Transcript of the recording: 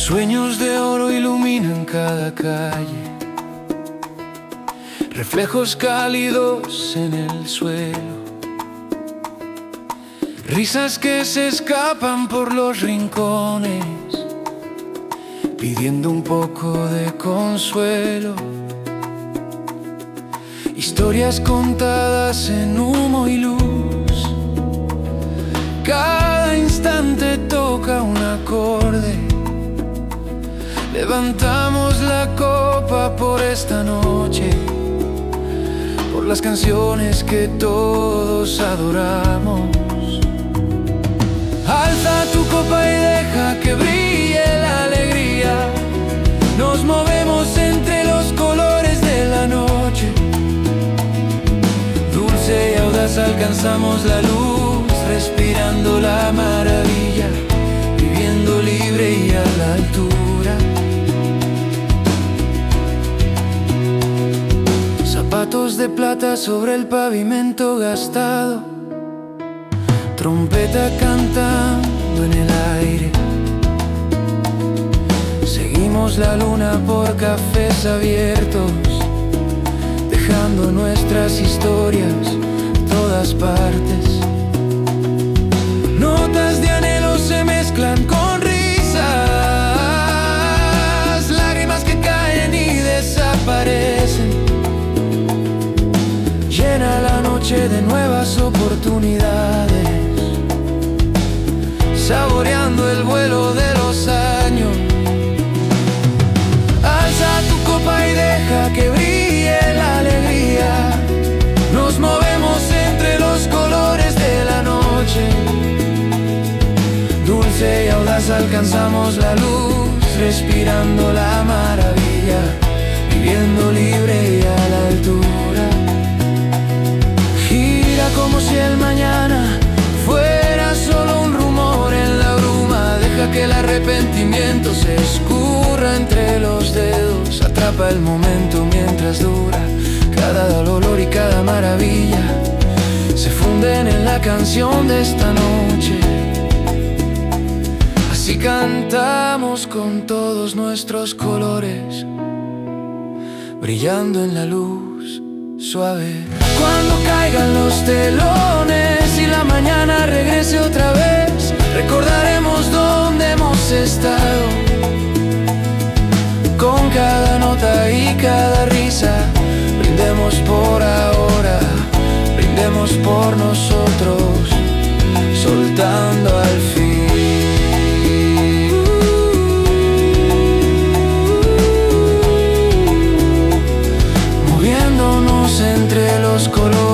Sueños de oro iluminan cada calle, reflejos cálidos en el suelo, risas que se escapan por los rincones, pidiendo un poco de consuelo. Historias contadas en humo y luz, cada instante toca un acorde. Levantamos la copa por esta noche, por las canciones que todos adoramos. Alza tu copa y deja que brille la alegría. Nos movemos entre los colores de la noche. Dulce y audaz alcanzamos la luz, respirando la maravilla, viviendo libre y a la altura. Zapatos de plata sobre el pavimento gastado, trompeta cantando en el aire. Seguimos la luna por cafés abiertos, dejando nuestras historias todas partes. Notas de anhelo se mezclan con risas, lágrimas que caen y desaparecen. Llena la noche de nuevas oportunidades, saboreando el vuelo de los años. Alza tu copa y deja que brille la alegría. Nos movemos entre los colores de la noche. Dulce y audaz alcanzamos la luz, respirando la maravilla, viviendo libre y a la altura. Gira como si el mañana fuera solo un rumor en la bruma. Deja que el arrepentimiento se escurra entre los dedos. Atrapa el momento mientras dura. Cada dolor y cada maravilla se funden en la canción de esta noche. Así cantamos con todos nuestros colores, brillando en la luz suave. Cuando caigan los telones y la mañana regrese otra vez, recordaremos dónde hemos estado. Con cada nota y cada risa, brindemos por ahora, brindemos por nosotros, soltando al fin. Moviéndonos entre los colores